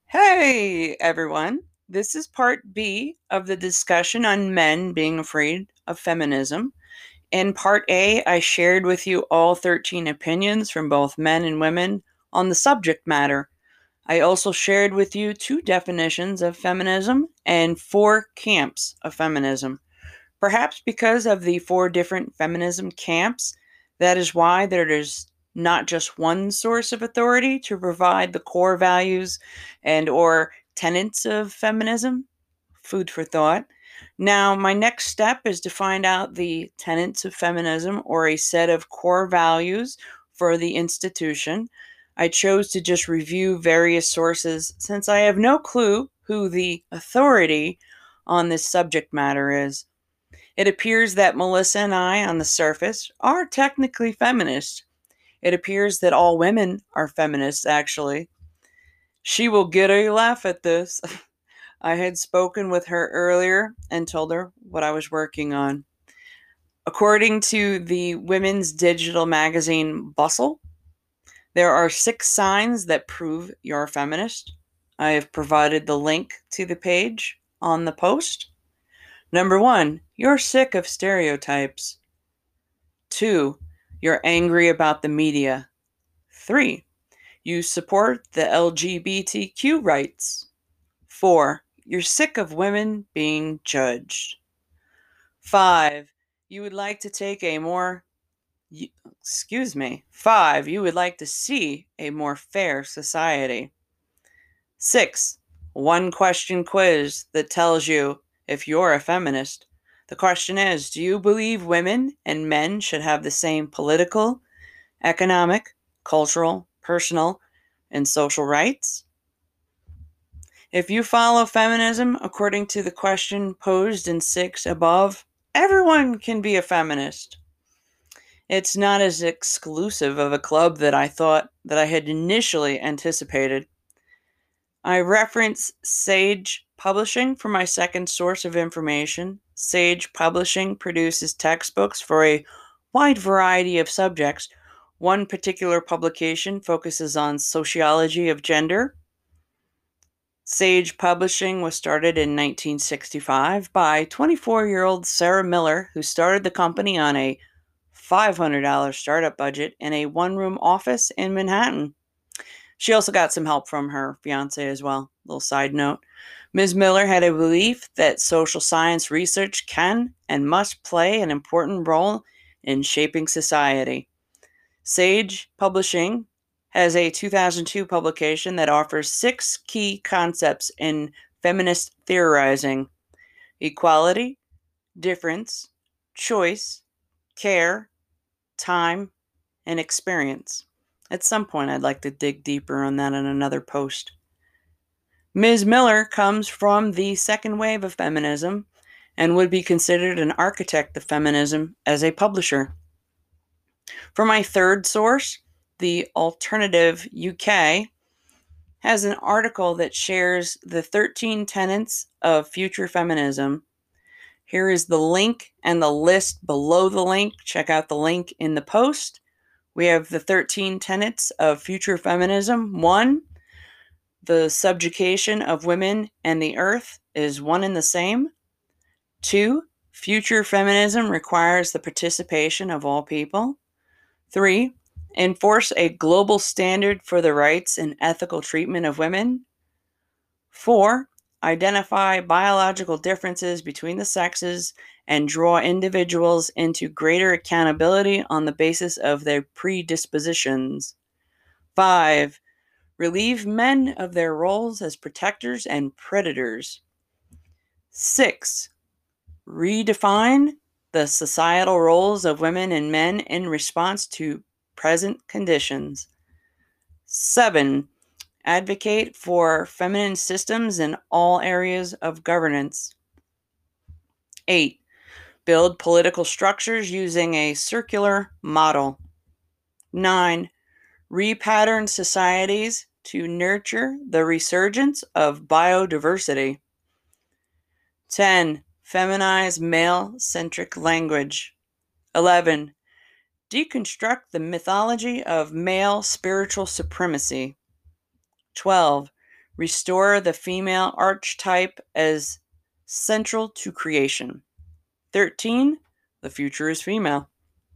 Hey, everyone. This is part B of the discussion on men being afraid of feminism. In part A, I shared with you all 13 opinions from both men and women on the subject matter. I also shared with you two definitions of feminism and four camps of feminism. Perhaps because of the four different feminism camps, that is why there is not just one source of authority to provide the core values and or tenets of feminism. Food for thought. Now, my next step is to find out the tenets of feminism or a set of core values for the institution. I chose to just review various sources since I have no clue who the authority on this subject matter is. It appears that Melissa and I, on the surface, are technically feminists. It appears that all women are feminists, actually. She will get a laugh at this. I had spoken with her earlier and told her what I was working on. According to the women's digital magazine Bustle, there are 6 signs that prove you're a feminist. I have provided the link to the page on the post. Number 1, you're sick of stereotypes. 2, you're angry about the media. 3, you support the LGBTQ rights. 4, you're sick of women being judged. 5, you would like to take a more excuse me. 5, you would like to see a more fair society. 6, one question quiz that tells you if you're a feminist. The question is, do you believe women and men should have the same political, economic, cultural, personal, and social rights? If you follow feminism according to the question posed in 6 above, everyone can be a feminist. It's not as exclusive of a club that I thought that I had initially anticipated. I reference Sage Publishing for my second source of information. Sage Publishing produces textbooks for a wide variety of subjects. One particular publication focuses on sociology of gender. Sage Publishing was started in 1965 by 24-year-old Sarah Miller, who started the company on a $500 startup budget in a one-room office in Manhattan. She also got some help from her fiance as well. Little side note. Ms. Miller had a belief that social science research can and must play an important role in shaping society. Sage Publishing has a 2002 publication that offers 6 key concepts in feminist theorizing: equality, difference, choice, care, time, and experience. At some point, I'd like to dig deeper on that in another post. Ms. Miller comes from the second wave of feminism and would be considered an architect of feminism as a publisher. For my third source, the Alternative UK has an article that shares the 13 tenets of future feminism. Here is the link and the list below the link. Check out the link in the post. We have the 13 tenets of future feminism. 1, the subjugation of women and the earth is one and the same. 2, future feminism requires the participation of all people. 3, enforce a global standard for the rights and ethical treatment of women. 4, identify biological differences between the sexes and draw individuals into greater accountability on the basis of their predispositions. 5, relieve men of their roles as protectors and predators. 6, redefine the societal roles of women and men in response to present conditions. 7, advocate for feminine systems in all areas of governance. 8, build political structures using a circular model. 9, repattern societies to nurture the resurgence of biodiversity. 10, feminize male-centric language. 11, deconstruct the mythology of male spiritual supremacy. 12, Restore the female archetype as central to creation. 13. The future is female.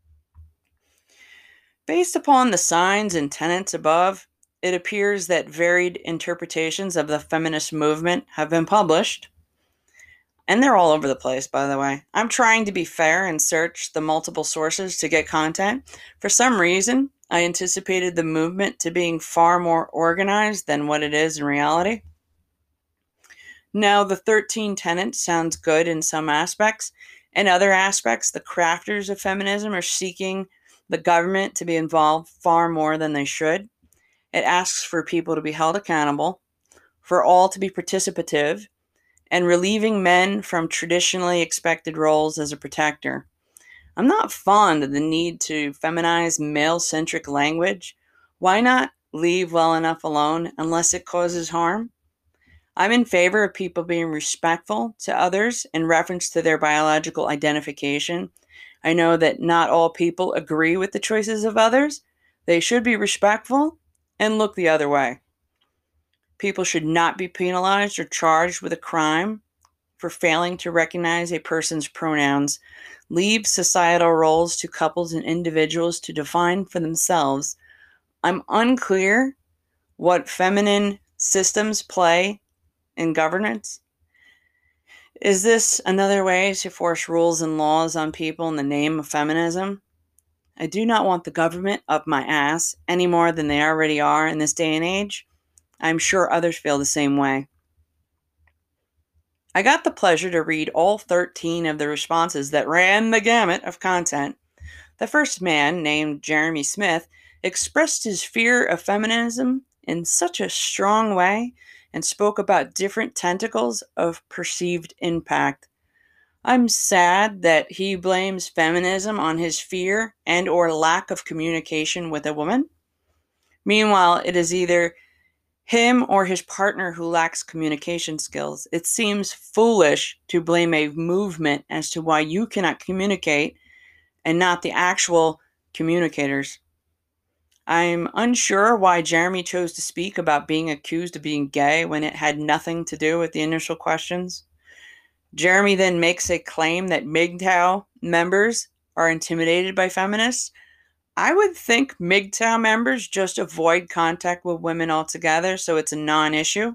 Based upon the signs and tenets above, it appears that varied interpretations of the feminist movement have been published. And they're all over the place, by the way. I'm trying to be fair and search the multiple sources to get content. For some reason, I anticipated the movement to being far more organized than what it is in reality. Now, the 13 tenets sounds good in some aspects. In other aspects, the crafters of feminism are seeking the government to be involved far more than they should. It asks for people to be held accountable, for all to be participative, and relieving men from traditionally expected roles as a protector. I'm not fond of the need to feminize male-centric language. Why not leave well enough alone unless it causes harm? I'm in favor of people being respectful to others in reference to their biological identification. I know that not all people agree with the choices of others. They should be respectful and look the other way. People should not be penalized or charged with a crime for failing to recognize a person's pronouns. Leave societal roles to couples and individuals to define for themselves. I'm unclear what feminine systems play in governance. Is this another way to force rules and laws on people in the name of feminism? I do not want the government up my ass any more than they already are in this day and age. I'm sure others feel the same way. I got the pleasure to read all 13 of the responses that ran the gamut of content. The first man, named Jeremy Smith, expressed his fear of feminism in such a strong way and spoke about different tentacles of perceived impact. I'm sad that he blames feminism on his fear and or lack of communication with a woman. Meanwhile, it is either him or his partner who lacks communication skills. It seems foolish to blame a movement as to why you cannot communicate and not the actual communicators. I'm unsure why Jeremy chose to speak about being accused of being gay when it had nothing to do with the initial questions. Jeremy then makes a claim that MGTOW members are intimidated by feminists. I would think MGTOW members just avoid contact with women altogether, so it's a non-issue.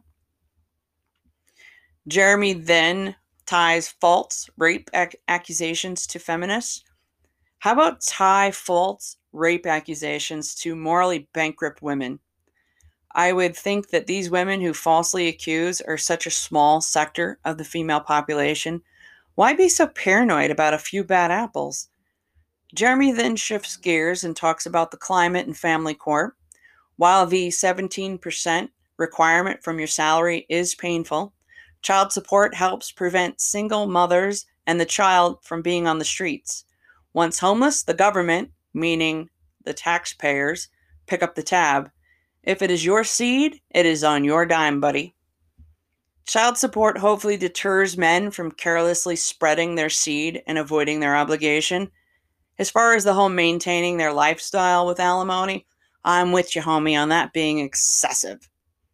Jeremy then ties false rape accusations to feminists. How about tie false rape accusations to morally bankrupt women? I would think that these women who falsely accuse are such a small sector of the female population. Why be so paranoid about a few bad apples? Jeremy then shifts gears and talks about the climate and family court. While the 17% requirement from your salary is painful, child support helps prevent single mothers and the child from being on the streets. Once homeless, the government, meaning the taxpayers, pick up the tab. If it is your seed, it is on your dime, buddy. Child support hopefully deters men from carelessly spreading their seed and avoiding their obligation. As far as the whole maintaining their lifestyle with alimony, I'm with you, homie, on that being excessive.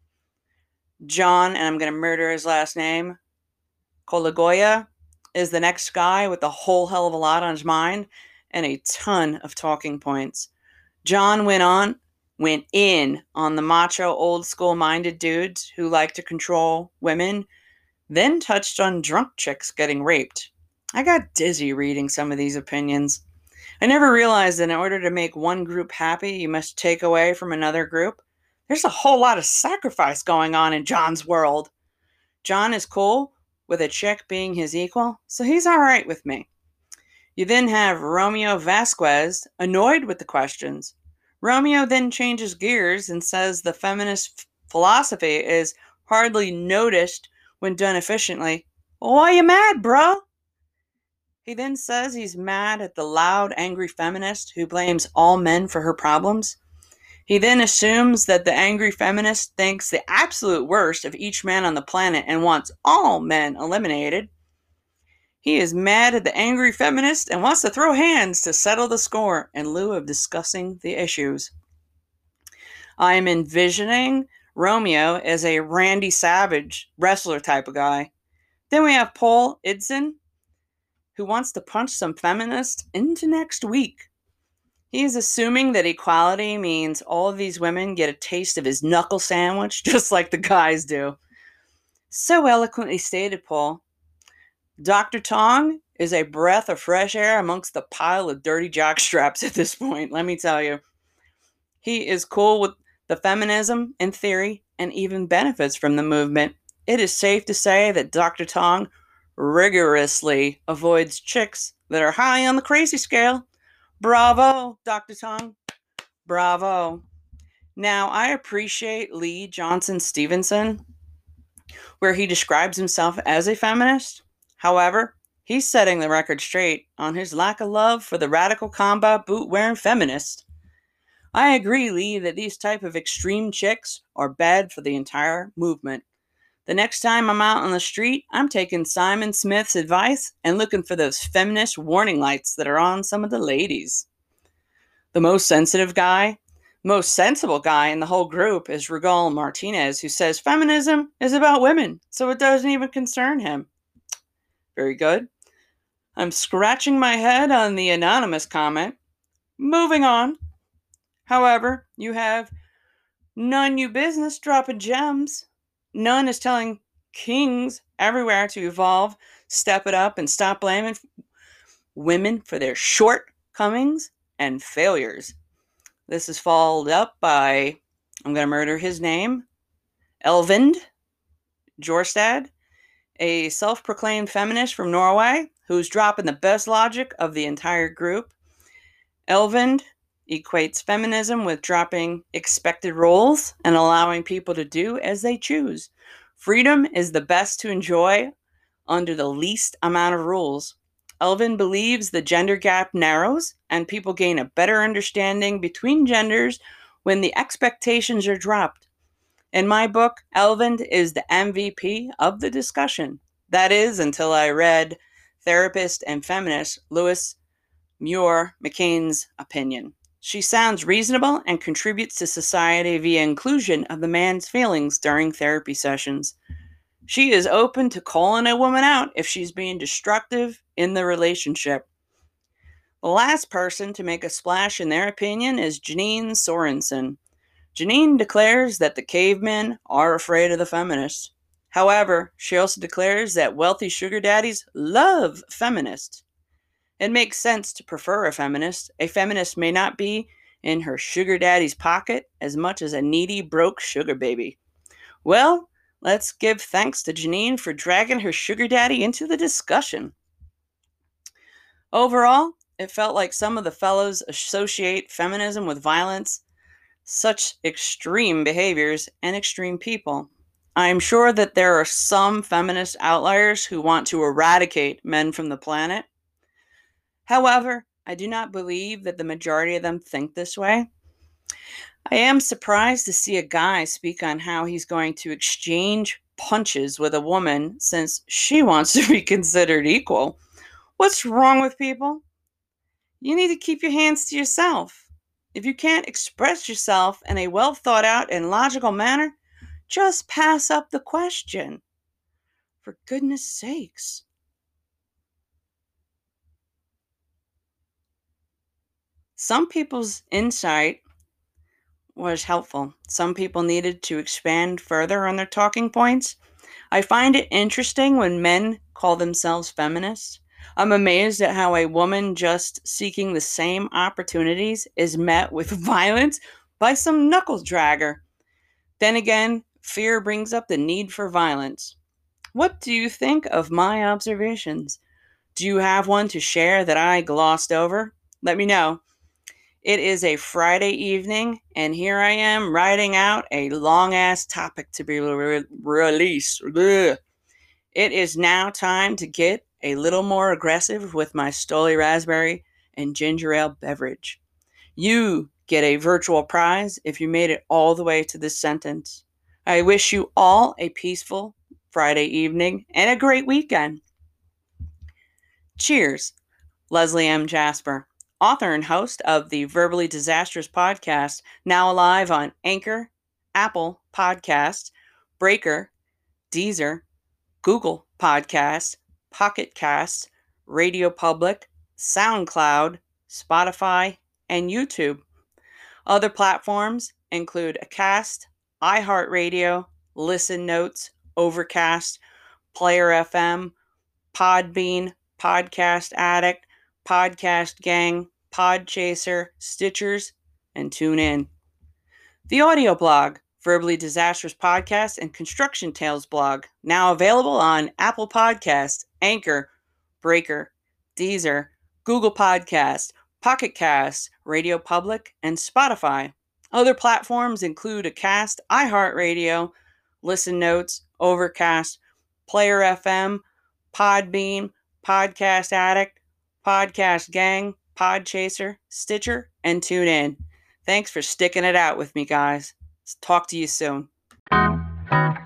John, and I'm going to murder his last name, Colagoya, is the next guy with a whole hell of a lot on his mind and a ton of talking points. John went in on the macho, old school minded dudes who like to control women, then touched on drunk chicks getting raped. I got dizzy reading some of these opinions. I never realized that in order to make one group happy, you must take away from another group. There's a whole lot of sacrifice going on in John's world. John is cool with a chick being his equal, so he's all right with me. You then have Romeo Vasquez, annoyed with the questions. Romeo then changes gears and says the feminist philosophy is hardly noticed when done efficiently. Well, why are you mad, bro? He then says he's mad at the loud, angry feminist who blames all men for her problems. He then assumes that the angry feminist thinks the absolute worst of each man on the planet and wants all men eliminated. He is mad at the angry feminist and wants to throw hands to settle the score in lieu of discussing the issues. I am envisioning Romeo is a Randy Savage wrestler type of guy. Then we have Paul Idson, who wants to punch some feminists into next week. He is assuming that equality means all of these women get a taste of his knuckle sandwich, just like the guys do. So eloquently stated, Paul. Dr. Tong is a breath of fresh air amongst the pile of dirty jockstraps at this point, let me tell you. He is cool with the feminism in theory and even benefits from the movement. It is safe to say that Dr. Tong rigorously avoids chicks that are high on the crazy scale. Bravo, Dr. Tong. Bravo. Now, I appreciate Lee Johnson Stevenson, where he describes himself as a feminist. However, he's setting the record straight on his lack of love for the radical combat boot-wearing feminist. I agree, Lee, that these type of extreme chicks are bad for the entire movement. The next time I'm out on the street, I'm taking Simon Smith's advice and looking for those feminist warning lights that are on some of the ladies. The most sensible guy in the whole group is Raul Martinez, who says feminism is about women, so it doesn't even concern him. Very good. I'm scratching my head on the anonymous comment. Moving on. However, you have None You Business dropping gems. None is telling kings everywhere to evolve, step it up, and stop blaming women for their shortcomings and failures. This is followed up by, I'm going to murder his name, Elvind Jorstad, a self-proclaimed feminist from Norway who's dropping the best logic of the entire group. Elvind equates feminism with dropping expected roles and allowing people to do as they choose. Freedom is the best to enjoy under the least amount of rules. Elvin believes the gender gap narrows and people gain a better understanding between genders when the expectations are dropped. In my book, Elvin is the MVP of the discussion. That is, until I read therapist and feminist Louise Muir McCain's opinion. She sounds reasonable and contributes to society via inclusion of the man's feelings during therapy sessions. She is open to calling a woman out if she's being destructive in the relationship. The last person to make a splash in their opinion is Janine Sorensen. Janine declares that the cavemen are afraid of the feminists. However, she also declares that wealthy sugar daddies love feminists. It makes sense to prefer a feminist. A feminist may not be in her sugar daddy's pocket as much as a needy, broke sugar baby. Well, let's give thanks to Janine for dragging her sugar daddy into the discussion. Overall, it felt like some of the fellows associate feminism with violence, such extreme behaviors, and extreme people. I am sure that there are some feminist outliers who want to eradicate men from the planet. However, I do not believe that the majority of them think this way. I am surprised to see a guy speak on how he's going to exchange punches with a woman since she wants to be considered equal. What's wrong with people? You need to keep your hands to yourself. If you can't express yourself in a well thought out and logical manner, just pass up the question. For goodness sakes. Some people's insight was helpful. Some people needed to expand further on their talking points. I find it interesting when men call themselves feminists. I'm amazed at how a woman just seeking the same opportunities is met with violence by some knuckle dragger. Then again, fear brings up the need for violence. What do you think of my observations? Do you have one to share that I glossed over? Let me know. It is a Friday evening, and here I am writing out a long-ass topic to be released. Ugh. It is now time to get a little more aggressive with my Stoli Raspberry and Ginger Ale beverage. You get a virtual prize if you made it all the way to this sentence. I wish you all a peaceful Friday evening and a great weekend. Cheers, Leslie M. Jasper, author and host of the Verbally Disastrous podcast, now live on Anchor Apple Podcasts, Breaker, Deezer, Google Podcasts, Pocket Casts, Radio Public, SoundCloud, Spotify, and YouTube. Other platforms include Acast, iHeartRadio, Listen Notes, Overcast, Player FM, Podbean, Podcast Addict, Podcast Gang, Podchaser, Stitchers, and TuneIn. The audio blog, Verbally Disastrous Podcast and Construction Tales blog, now available on Apple Podcasts, Anchor, Breaker, Deezer, Google Podcasts, Pocket Casts, Radio Public, and Spotify. Other platforms include Acast, iHeartRadio, Listen Notes, Overcast, Player FM, Podbean, Podcast Addict, Podcast Gang, Podchaser, Stitcher, and TuneIn. Thanks for sticking it out with me, guys. Talk to you soon.